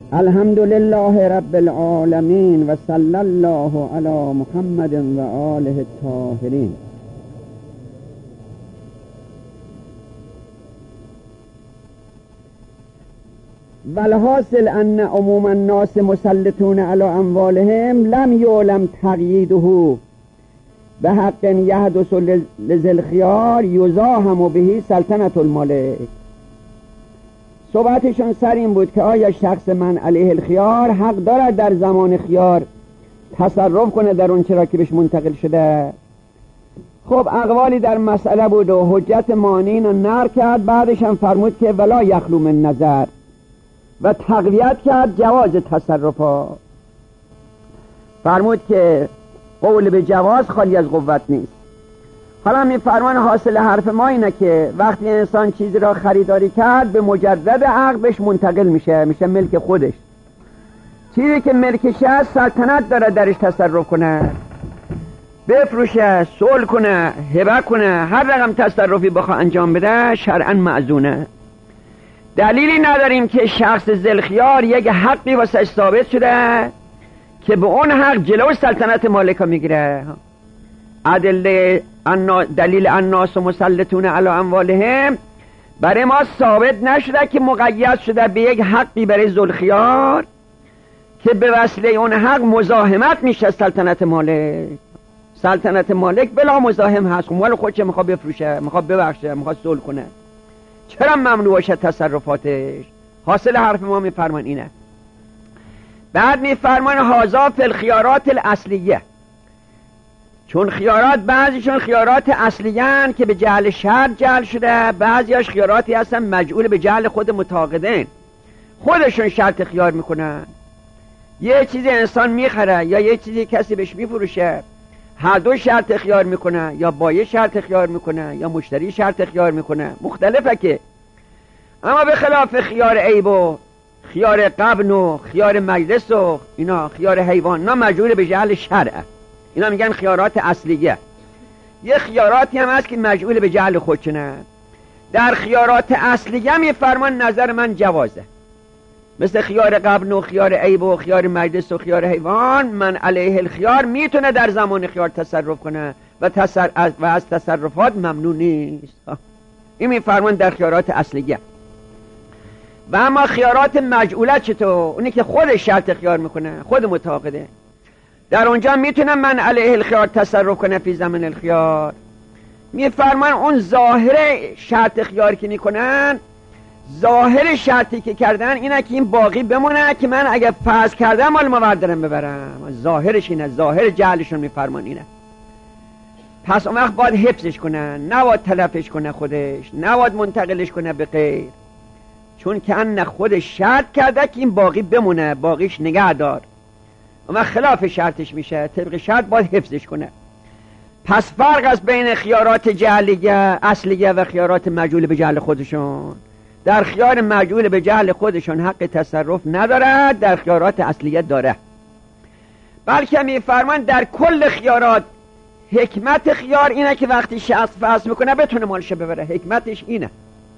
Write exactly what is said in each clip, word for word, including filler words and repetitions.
الحمد لله رب العالمین و صلی الله علی محمد و آله الطاهرین. والحاصل ان عموم الناس مسلطون علی اموالهم لم یعلم تقییده به حق یحدث لذی الخیار یزاحم به سلطنت المالک. صحبتشون سر این بود که آیا شخص من علیه الخیار حق دارد در زمان خیار تصرف کنه در اون چرا که بهش منتقل شده. خب اقوالی در مسئله بود و حجت مانعین رو نقل کرد. بعدش هم فرمود که ولا یخلو من نظر و تقویت کرد جواز تصرفات. فرمود که قول به جواز خالی از قوت نیست. حالا می فرمان حاصل حرف ما اینه که وقتی انسان چیزی را خریداری کرد به مجرد عقد بهش منتقل میشه، میشه ملک خودش. چیزی که ملکش هست سلطنت داره درش تصرف کنه، بفروشه، صلح کنه، هبه کنه، هر رقم تصرفی بخواه انجام بده شرعاً معزونه. دلیلی نداریم که شخص ذوالخیار یک حقی واسه ثابت شده که به اون حق جلو سلطنت مالکا میگیره. ادله دلیل الناس مسلطون علی اموالهم برای ما ثابت نشده که مقید شده به یک حقی برای ذوالخیار که به وسیله اون حق مزاحمت میشه سلطنت مالک. سلطنت مالک بلا مزاحم هست، مال خودش میخواد بفروشه، میخواد ببخشه، میخواد صلح کنه، چرا ممنوع باشه تصرفاتش؟ حاصل حرف ما میفرمان اینه. بعد میفرمان هازا فی الخیارات الاصلیه، چون خیارات بعضیشون خیارات اصلیان که به جعل شرط جعل شده، بعضیاش خیاراتی هستن مجعول به جعل خود متعاقدین، خودشون شرط خیار میکنن. یه چیزی انسان میخره یا یه چیزی کسی بهش میفروشه، هر دو شرط خیار میکنه، یا بایع شرط خیار میکنه یا مشتری شرط خیار میکنه، مختلفه که. اما به خلاف خیار عیب و خیار قبن و خیار مجلس و اینا خیار حیوان، اینا مجعول به جعل شرعه، اینا میگن خیارات اصلیه. یه خیاراتی هم هست که مجعول به جعل خودشونه. در خیارات اصلیه میفرمان نظر من جوازه، مثل خیار قبن و خیار عیب و خیار مجلس و خیار حیوان. من علیه الخیار میتونه در زمان خیار تصرف کنه و, تصر... و از تصرفات ممنوع نیست. این میفرمان در خیارات اصلیه. و اما خیارات مجعوله چطور؟ اونی که خود شرط خیار میکنه، خود متعاقده، در اونجا میتونم من علیه الخیار تصرف کنه فی زمن الخیار. میفرمان اون ظاهر شرط خیار که میکنن، ظاهر شرطی که کردن اینه که این باقی بمونه که من اگه فاز کردم مال موردرم ببرم. ظاهرش اینه، ظاهر جعلشون میفرمان اینه. پس اون وقت باید حفظش کنه، نباید تلفش کنه خودش، نباید منتقلش کنه به غیر، چون که ان خودش شرط کرده که این باقی بمونه، باقیش نگه دار. اما خلاف شرطش میشه، طبق شرط باید حفظش کنه. پس فرق است بین خیارات جعلیه اصلیه و خیارات مجعول به جعل خودشون. در خیار مجعول به جعل خودشون حق تصرف نداره، در خیارات اصلیه داره. بلکه میفرمان در کل خیارات حکمت خیار اینه که وقتی شخص فصل میکنه بتونه مالش ببره، حکمتش اینه.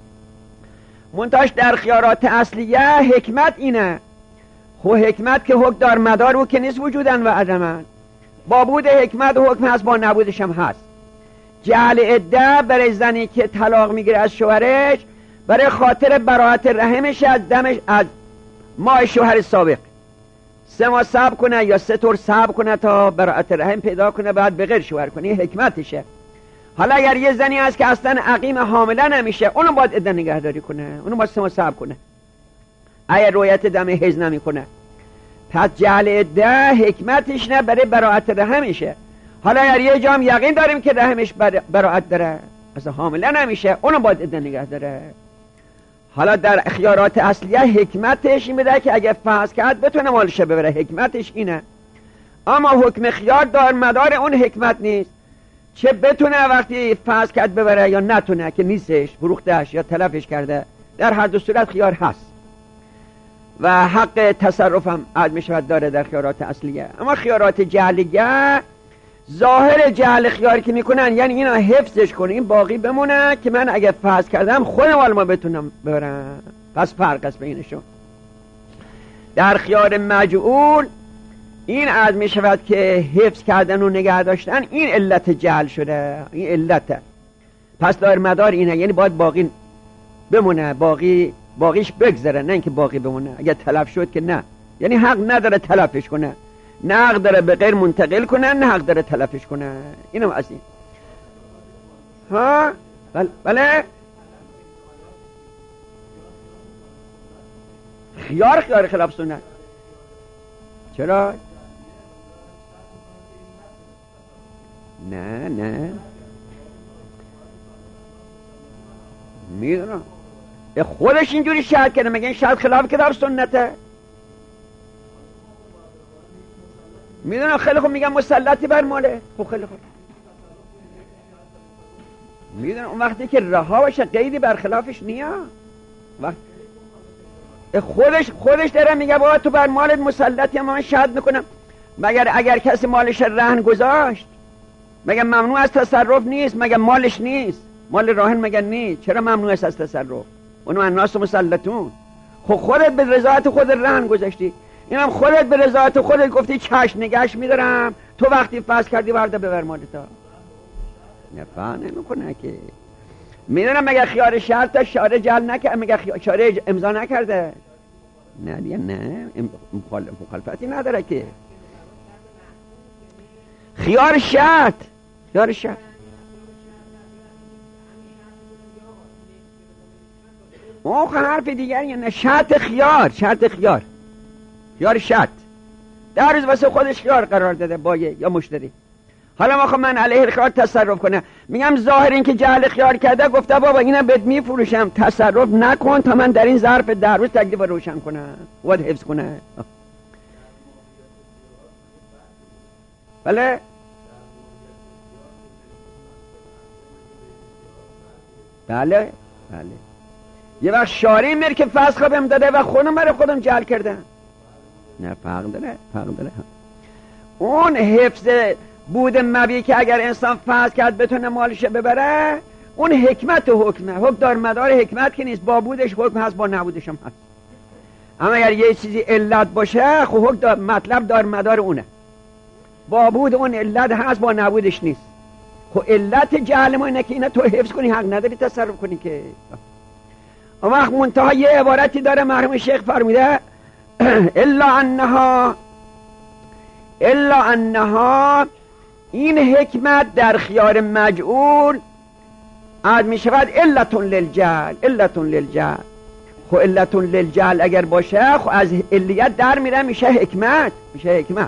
منتاش در خیارات اصلیه حکمت اینه. خو حکمت که حکم دار مدار او که نیست وجودن و عدمن. با بود حکمت حکم هست، با نبودش هم هست. جعل عده برای زنی که طلاق میگیره از شوهرش برای خاطر براءت رحمش از دمش از ماه شوهر سابق، سه ماه صبر کنه یا سه طور صبر کنه تا براءت رحم پیدا کنه، بعد به غیر شوهر کنه، این حکمتشه. حالا اگر یه زنی هست که اصلا عقیم حامله نمیشه، اونو باید عده نگهداری کنه، اونو باید سه ماه صبر کنه اگر رویت دم حیض نمیکنه. پس جعل عده حکمتش نه برای براءت رحمشه. حالا اگر یه جام یقین داریم که رحمش براءت داره، اصلا حامله نمیشه، اونو باید عده نگه داره. حالا در خیارات اصلیه حکمتش این بده که اگه فحص کرد بتونه مالش ببره، حکمتش اینه. اما حکم خیار دار مدار اون حکمت نیست، چه بتونه وقتی فحص کرد ببره یا نتونه که نیستش، فروختش یا تلفش کرده. در هر دو صورت خیار هست و حق تصرف هم عدم شود داره در خیارات اصلیه. اما خیارات جعلیه ظاهر جعل خیار که میکنن یعنی اینا حفظش کنه، این باقی بمونه که من اگه فحص کردم خود مال ما بتونم ببرم. پس فرق است بینشون. در خیار مجعول این از می شود که حفظ کردن و نگه داشتن این علت جعل شده، این علت. پس دار مدار اینه، یعنی باید باقی بمونه، باقی باقیش بگذره، نه اینکه باقی بمونه. اگر تلف شد که نه، یعنی حق نداره تلفش کنه، نه حق داره به غیر منتقل کنه، نه حق داره تلفش کنه. اینم از این. ها بله بله خیار خیار خلاف سنت. چرا؟ نه نه میدونم خودش اینجوری شرط کنه، مگه این شرط خلاف کتاب سنته؟ میدونم خیلی خوب، میگم مسلطی بر ماله. خب خیلی خوب میدونم اون وقتی که رها باشه قیدی برخلافش نیاد. وقت خودش خودش داره میگه بابا تو بر مالت مسلطی، اما من شهد میکنم. مگر اگر کسی مالش رهن گذاشت مگر ممنوع از تصرف نیست؟ مگر مالش نیست؟ مال راهن مگر نیست؟ چرا ممنوع است از تصرف؟ اونو الناس مسلطون. خب خودت به رضایت خود رهن گذاشتی، اینم خودت به رضایت خودت گفتی چشم نگاش میدارم، تو وقتی فسخ کردی ورده ببر مالتا. نفع نمیکنه که. میدونم مگه خیار شرط شارع جعل نکرد، مگه شارع امضا نکرده؟ نه دیگه نه، مخالفتی نداره که. خیار شرط خیار شرط اون حرف دیگر یه نه. شرط خیار شرط خیار خیار شرط در روز واسه خودش خیار قرار داده با یا مشتری. حالا ما خب من علیه خیار تصرف کنه، میگم ظاهر این که جعل خیار کرده، گفته بابا اینم بهت میفروشم، تصرف نکن تا من در این ظرف در روز تکلیف روشن کنم، باید حفظ کنه. بله بله بله یه وقت شاری میر که فسخ بهم داده و خودم برای خودم جعل کردم. نه فرق داره فرق داره. اون حفظ بود مبی که اگر انسان فسخ کرد بتونه مالش ببره، اون حکمت و حکمه. حکم دار مدار حکمت که نیست، با بودش حکم هست با نبودش هم هست. اما اگر یه چیزی علت باشه خب حکم دار مطلب دار مدار اونه، با بود اون علت هست با نبودش نیست. خب علت جهل ما اینه که اینه تو حفظ کنی، حق نداری تصرف کنی که. اما وقت منتها یه عبارتی داره مرحوم شیخ فرموده الا انها الا انها این حکمت در خیار مجعول عاد می شود علتون للجعل علتون للجعل. خب علتون للجعل اگر باشه خب از علیت در میره میشه حکمت میشه حکمت.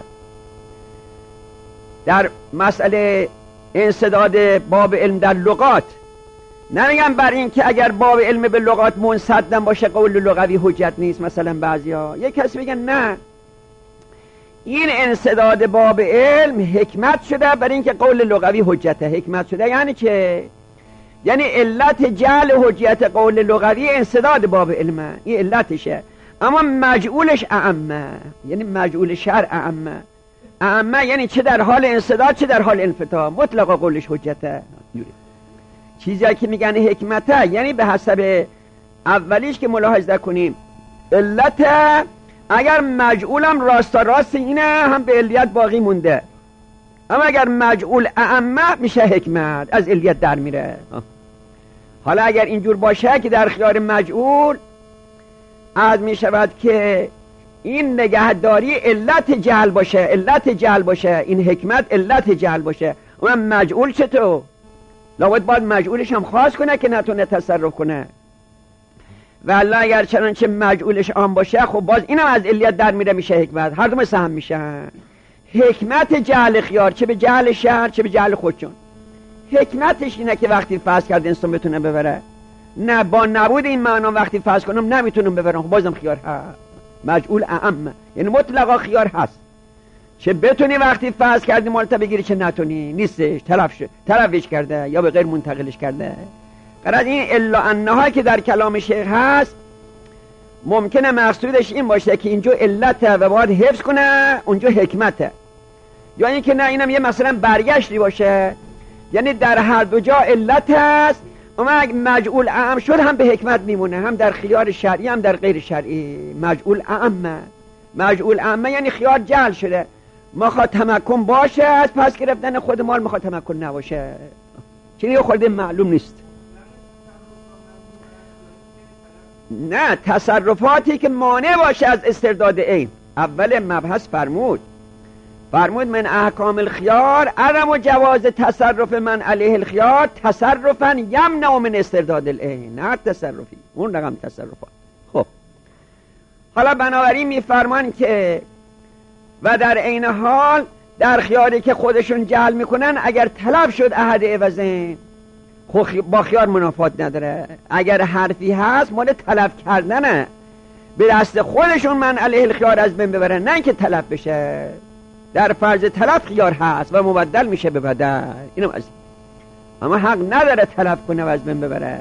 در مسئله انسداد باب علم در لغات نمیگم بر این که اگر باب علم به لغات منصدم باشه قول لغوی حجت نیست. مثلا بعضیا یک کسی بگن نه این انسداد باب علم حکمت شده برای اینکه قول لغوی حجته. حکمت شده یعنی چه؟ یعنی علت جعل حجیت قول لغوی انسداد باب علمه، این علتشه. اما مجعولش اعمه، یعنی مجعول شرع اعمه. اعمه یعنی چه در حال انسداد چه در حال انفتاح، مطلقا قولش حجته. چیزی که میگن حکمته یعنی به حسب اولیش که ملاحظه کنیم علت، اگر مجعولم راستا راست اینه هم به علیت باقی مونده، اما اگر مجعول اعمه میشه حکمت، از علیت در میره. حالا اگر اینجور باشه که در خیار مجعول از میشود که این نگهداری علت جعل باشه، علت جعل باشه، این حکمت علت جعل باشه، اون مجعول چطور؟ لابد باید مجعولش هم خاص کنه که نتونه تصرف کنه. والله اگر چنانچه مجعولش آن باشه خب باز اینم از علیت در میره میشه حکمت، هر دو مثل هم میشن. حکمت جعل خیار چه به جعل شهر چه به جعل خودشون، حکمتش اینه که وقتی فسخ کرد انسان بتونه ببره. نه با نبود این معنا وقتی فسخ کنم نمیتونم ببرم، خب بازم خیار هست، مجعول اعم، یعنی مطلقا خیار هست. چه بتونی وقتی فسخ کردی مالتا بگیری چه نتونی، نیستش، تلف شد، تلفش کرده یا به غیر منتقلش کرده. قرار این الا انها که در کلام شیخ هست ممکنه مقصودش این باشه که اینجا علته و باید حفظ کنه، اونجا حکمته. یا این که نه اینم یه مثلا برگشتی باشه، یعنی در هر دو جا علت هست، اما اگه مجعول اعم شد هم به حکمت میمونه، هم در خیار شرعی هم در غیر شرعی مجعول اعمه. مجعول عمه یعنی خیار جعل شده، میخواد تمکن باشه از پس گرفتن خود مال، میخواد تمکن نباشه. چیزی خورده معلوم نیست. نه، تصرفاتی که مانع باشه از استرداد عین. اول مبحث فرمود فرمود من احکام الخیار عدم و جواز تصرف من علیه الخیار تصرفا یمنع من استرداد العین، نه تصرفی، اون رقم تصرفات. خب حالا بنابراین میفرمان که و در عین حال در خیاری که خودشون جعل میکنن اگر طلب شد احد عوضین، با خیار منافات نداره. اگر حرفی هست مال طلب کردنه، به دست خودشون من علیه الخیار از بین ببرن، نه اینکه طلب بشه. در فرض طلب خیار هست و مبدل میشه به بدل، اینم از این. اما حق نداره طلب کنه و از بین ببره.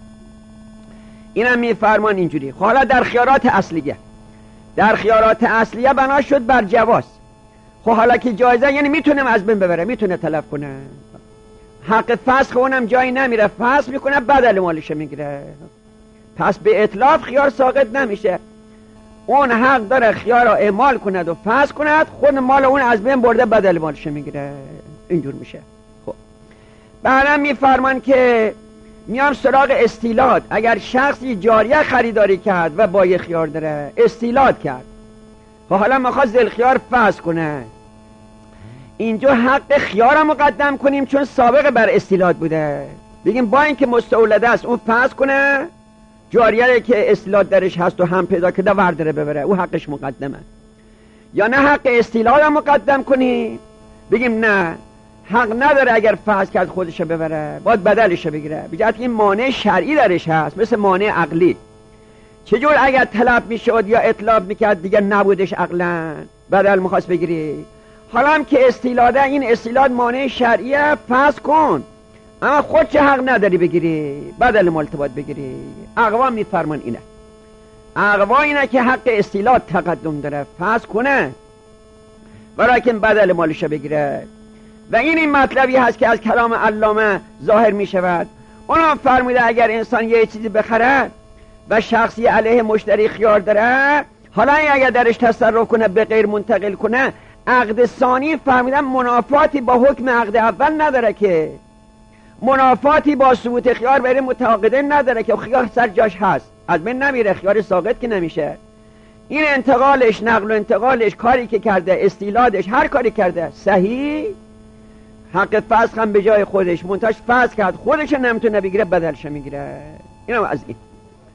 اینم میفرمان اینجوری. حالا در خیارات اصلیه، در خیارات اصلیه بنا شد بر جواز. خب حالا که جایزه یعنی میتونم از بین ببره، میتونه طلب کنه. حق فسخ اونم جایی نمیره، فسخ میکنه بدل مالش میگیره. پس به اطلاف خیار ساقط نمیشه. اون حق داره خیار را اعمال کند و فسخ کند، خود مال اون از بین برده بدل مالش میگیره. اینجور میشه. خب بعدم میفرمان که میام سراغ استیلاد. اگر شخصی جاریه خریداری کرد و با یه خیار داره، استیلاد کرد، خب حالا میخواد ذل خیار فسخ کنه، اینجا حق خیار را مقدم کنیم چون سابقه بر استیلاد بوده. بگیم با اینکه مستولده است اون فسخ کنه، جاریه که استیلاد درش هست و هم پیدا کرده ورداره ببره، او حقش مقدمه. یا نه حق استیلاد را مقدم کنیم، بگیم نه حق نداره اگر فسخ کرد خودشو ببره، باید بدلشو بگیره. بجهت این مانع شرعی درش هست، مثل مانع عقلی. چجور اگر طلب میشد یا اطلاب میکرد دیگه نبودش عقلا، بدل میخواست بگیری. حالا هم که استیلاده، این استیلاد مانع شرعیه، فسخ کن، اما خود چه حق نداری بگیری، بدل مال باید بگیری. اقوا میفرمان اینه، اقوا اینه که حق استیلاد تقدم داره، فسخ کنه ولیکن بدل مالش بگیره. و این این مطلبی هست که از کلام علامه ظاهر می شود. اونم فرموده اگر انسان یه چیزی بخره و شخصی علیه مشتری خیار داره، حالا اگر درش تصرف کنه به غیر منتقل کنه، عقد ثانی فرمودن منافاتی با حکم عقد اول نداره، که منافاتی با ثبوت خیار برای متعاقدین نداره، که خیار سر جاش هست، از بین نمیره، خیار ساقط که نمیشه. این انتقالش، نقل و انتقالش، کاری که کرده، استیلادش، هر کاری کرده صحیح، حق فسخ هم به جای خودش، منتاش فسخ کرد خودش نمیتونه بگیره، بدلش میگیره. اینم از این.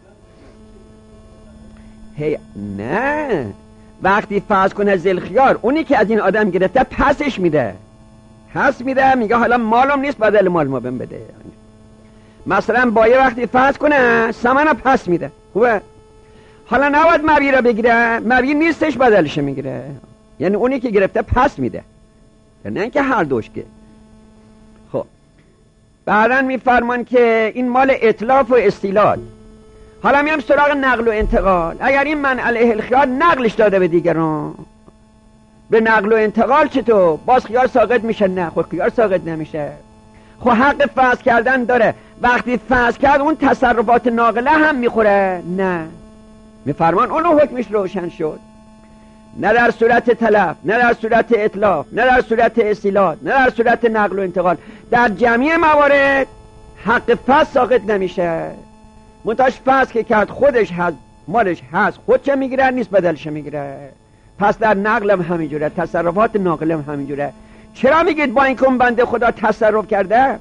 هی نه، وقتی فسخ کنه ذل خیار، اونی که از این آدم گرفته پسش میده، پس میده، میگه حالا مالم نیست، بدل مال ما بهم بده. مثلا با یه وقتی فسخ کنه ثمنو پس میده، خوبه، حالا نباید مبی را بگیره، مبی نیستش، بدلش میگیره. یعنی اونی که گرفته پس میده، نه اینکه هر دوش که. خب بعدن میفرمان که این مال اطلاف و استیلاد. حالا میام سراغ نقل و انتقال. اگر این من علیه الخیار نقلش داده به دیگران، به نقل و انتقال چطور؟ باز خیار ساقط میشه؟ نه، خود خیار ساقط نمیشه. خب حق فسخ کردن داره، وقتی فسخ کرد اون تصرفات ناقله هم میخوره؟ نه. میفرمان اونو حکمش روشن شد، نه در صورت تلف، نه در صورت اطلاف، نه در صورت استیلاد، نه در صورت نقل و انتقال، در جمعی موارد حق فسخ ساقط نمیشه. منتاش فسخ که کرد خودش هست، مالش هست، خود چه میگیره، نیست بدلش میگیره. پس در نقل هم همینجوره، تصرفات ناقل هم همینجوره. چرا میگید با این کن بنده خدا تصرف کرده،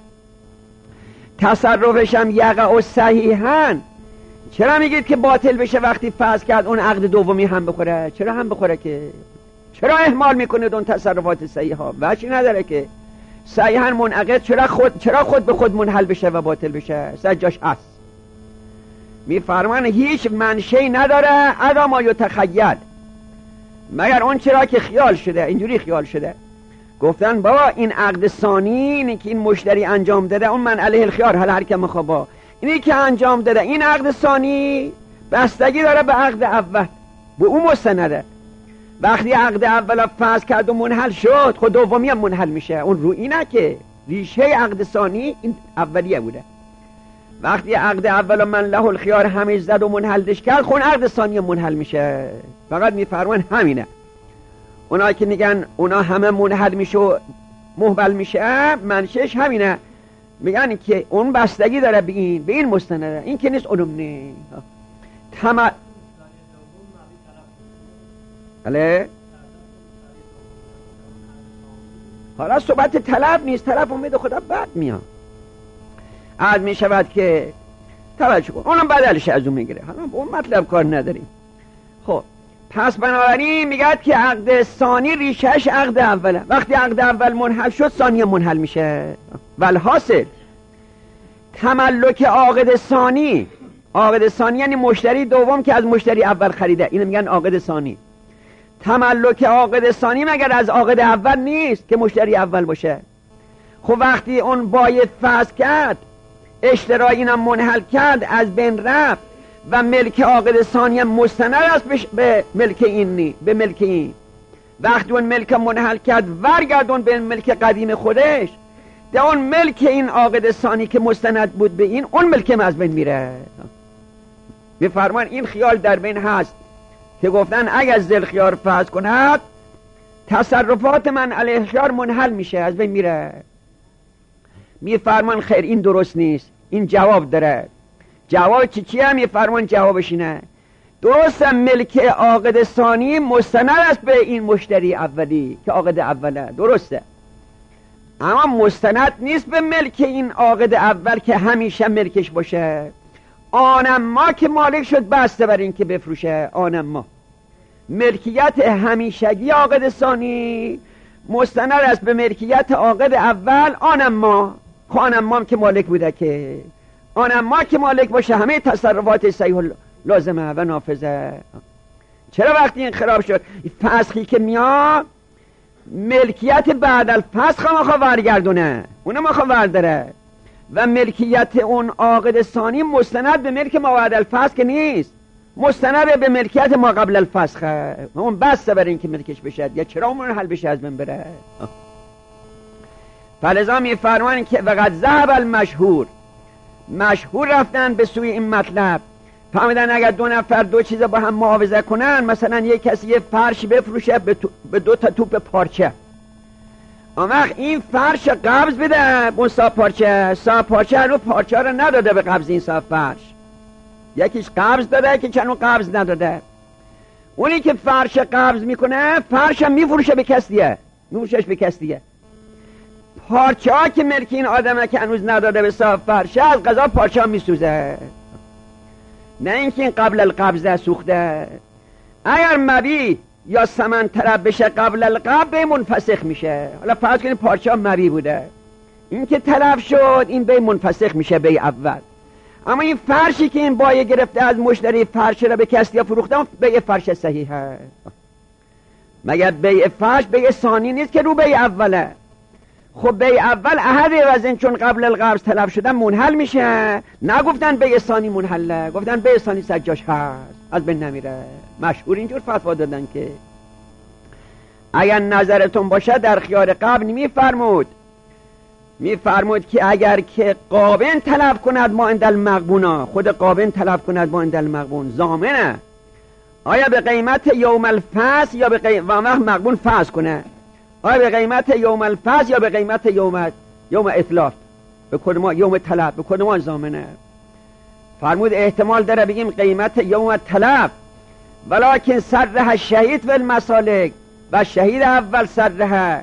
تصرفش هم یقع و صحیحن، چرا میگید که باطل بشه وقتی فسخ کرد اون عقد دومی هم بخوره؟ چرا هم بخوره که؟ چرا اهمال میکنه اون تصرفات صحیحا؟ وجهی نداره که صحیحن منعقد، چرا خود چرا خود به خود منحل بشه و باطل بشه؟ سجاش هست. میفرمان هیچ منشی نداره ادا ما یتخیل، مگر اون چرا که خیال شده، اینجوری خیال شده. گفتن بابا این عقد ثانی، اینی که این مشتری انجام داده، اون من علیه الخیار، حالا هر که مخواه، اینی که انجام داده، این عقد ثانی بستگی داره به عقد اول، به اون مستنده. وقتی عقد اول فسخ کرد و منحل شد، خود دومی هم منحل میشه. اون رو اینه که ریشه عقد ثانی این اولیه بوده. وقتی عقد اول من له الخیار همیش زد و منحلش کرد، خون عقد ثانی منحل میشه. فقط میفرمان همینه. اونا که میگن اونا همه منحل میشه و محول میشه، منشش همینه. میگن که اون بستگی داره به این به این مستنده، این که نیست اونم نه. تمام بله. حالا صحبت طلب نیست، طلب امید خدا بعد میاد. عاد می شود که توجه کن اونم بدلش از اون میگیره. حالا اون مطلب کار نداریم. خب پس بنابراین میگه که عقد ثانی ریشهش عقد اوله. وقتی عقد اول منحل شد ثانی منحل میشه. والحاصل تملک عقد ثانی، عقد ثانی یعنی مشتری دوم که از مشتری اول خریده، اینو میگن عقد ثانی. تملک عقد ثانی مگر از عقد اول نیست که مشتری اول باشه؟ خب وقتی اون باید فسخ کرد، اشترای اینم منحل کرد، از بین رفت و ملک عقد ثانی مستند است به ملک این نی به ملک این. وقتی اون ملک منحل کرد ورگردون به ملک قدیم خودش، ده اون ملک این عقد ثانی که مستند بود به این، اون ملک از بین میره. میفرمان این خیال در بین هست که گفتن اگر ذل خیار فسخ کند تصرفات من علیه خیار منحل میشه، از بین میره. میفرمان خیر این درست نیست، این جواب داره. جواب چی چیه؟ میفرمان جوابش اینه درسته ملک عقد ثانی مستند است به این مشتری اولی که عقد اوله، درسته، اما مستند نیست به ملک این عقد اول که همیشه ملکش باشه. آنم ما که مالک شد بسته بر این که بفروشه، آنم ما ملکیت همیشگی عقد ثانی مستند است به ملکیت عقد اول. آنم ما آنم ما که مالک بوده، که آنم ما که مالک باشه همه تصرفات صحیح لازمه و نافذه. چرا وقتی این خراب شد فسخی که میاد ملکیت بعد الفسخ ما خواه ورگردونه، اونم ما خواه ورداره و ملکیت اون عقد ثانی مستند به ملک ما بعد الفسخ نیست، مستند به ملکیت ما قبل الفسخ. اون بسته بر این که ملکش بشه، یا چرا اون حل بشه از من بره. فلذا میفرمان که وقد ذهب المشهور، مشهور رفتن به سوی این مطلب، فهمیدن اگر دو نفر دو چیز با هم معاوضه کنن، مثلا یک کسی یه فرش بفروشه به, به دو تا توپ پارچه، اما این فرش قبض بده اون صاحب پارچه، صاحب پارچه هنو پارچه رو نداده به قبض این صاحب فرش، یکیش قبض داده یکی چنو قبض نداده. اونی که فرش قبض میکنه فرش هم میفروشه به کس دیگه، میفروشش به کس دیگه. پارچه ها که ملک این آدمه که هنوز نداده به صاحب فرشه، از قضا پارچه ها میسوزه، نه اینکه این قبل القبضه سوخته. اگر مبی یا ثمن طلب بشه قبل القبض منفسخ میشه. حالا فرض کنید پارچه ها مبی بوده، این که طلب شد این بی منفسخ میشه بی اول. اما این فرشی که این بایه گرفته از مشتری فرش را به کسی فروخته، بی فرش صحیحه. مگر بی فرش بی ثانی نیست که رو بی اوله؟ خب بی اول احد وزن چون قبل القبض طلب شدن منحل میشه، نگفتن بی ثانی منحله، گفتن بی ثانی سجاش هست، از بین نمیره. مشهور اینجور فتوا دادن که اگر نظرتون باشه در خیار قبل میفرمود میفرمود که اگر که قابن طلب کند ما عند المغبونا، خود قابن طلب کند ما عند المغبون، ضامنه آیا به قیمت یوم الفصل یا به قیمت و مغبون فصل کنه، آیا به قیمت یوم الفصل یا به قیمت یوم یوم اتلاف، به کدوم یوم طلب، به کدوم ضامنه؟ فرمود احتمال داره بگیم قیمت یوم طلب، ولکن سرها شهید و المسالک، و شهید اول سرها.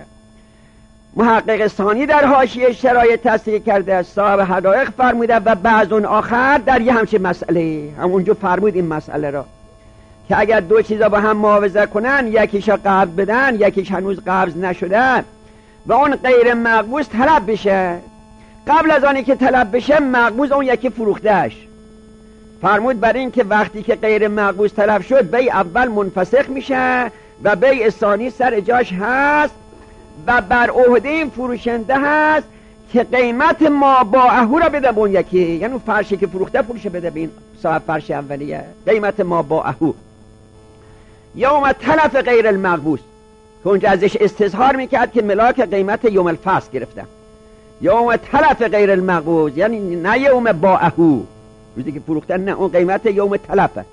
محقق ثانی در حاشیه شرایط تصحیح کرده، صاحب حقایق فرموده و بعض اون آخر در یه همچین مسئله، همونجا فرمود این مسئله را که اگر دو چیزا با هم معاوضه کنن، یکیشا قبض بدن یکیش هنوز قبض نشده و اون غیر مقبوض طلب بشه، قبل از آنی که طلب بشه مقبوض اون یکی فروختهش. فرمود برای این که وقتی که غیر مقبوض طلب شد بی اول منفسخ میشه و بی ثانی سر جاش هست و بر عهده این فروشنده هست که قیمت ما با اهو را بده به اون یکی، یعنی فرشی که فروخته فروشه بده به این صاحب فرش اولیه، قیمت ما با اهو. یوم تلف غیر المقبوض که اونجا ازش استظهار میکرد که ملاک قیمت یوم الفصل گرفتم، یوم تلف غیر المقبوض، یعنی نه یوم باعهو، روزی که فروختن، نه، اون قیمت یوم تلفه،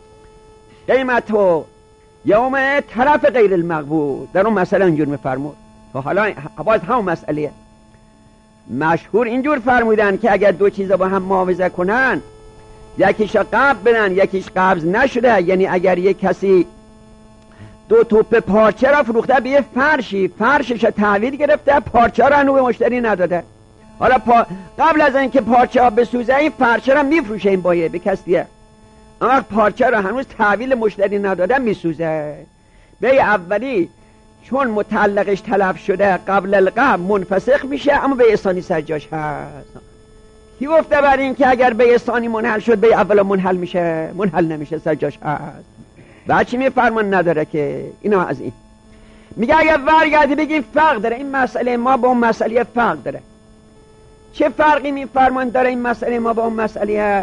قیمت و یوم تلف غیر المقبوض. در اون مسئله اینجور میفرمود. و حالا باز همون مسئله مشهور اینجور فرمودن که اگر دو چیزا با هم معاوضه کنن، یکیش قبض بدن یکیش قبض نشده، یعنی اگر یک کسی دو توپ پارچه را فروخته به یه فرشی، فرشش را تحویل گرفته، پارچه را هنوز به مشتری نداده، حالا پا... قبل از اینکه پارچه ها بسوزه این فرشه را میفروشه این بایه به کسیه، اما پارچه را هنوز تحویل مشتری نداده میسوزه. به اولی چون متعلقش تلف شده قبل القبض منفسخ میشه، اما به ثانی سرجاش هست. کی گفته بر این که اگر به ثانی منحل شد به اول منحل میشه؟ منحل نمیشه، سرجاش هست. بعد چی میفرمان؟ نداره که. اینا از این میگه اگر برگردی بگیم فرق داره این مسئله ما با اون مسئله، فرق داره. چه فرقی میفرمان داره این مسئله ما با اون مسئله؟